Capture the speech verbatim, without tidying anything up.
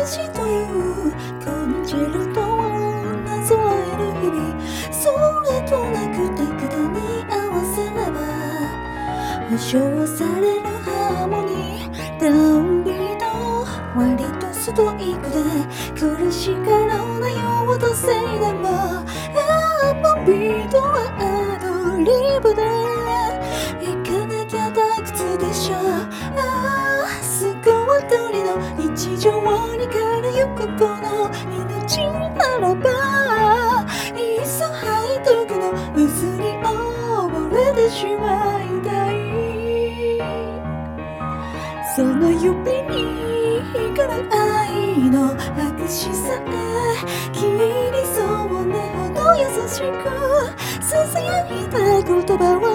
しという感じるとなぞえる日々、それとなく手札に合わせれば保証されるハーモニー。ダウンビート割とストイックで苦しがらないようとせいでも、アップビートはアドリブで行かなきゃ退屈でしょ。ああスコア通りの日常にからゆくこの命ならば、いっそ背徳の渦に溺れてしまいたい。その指に光る愛の握手さえ切りそうなほど優しく囁いた言葉は